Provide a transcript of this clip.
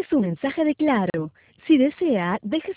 es un mensaje de Claro. Si desea, deje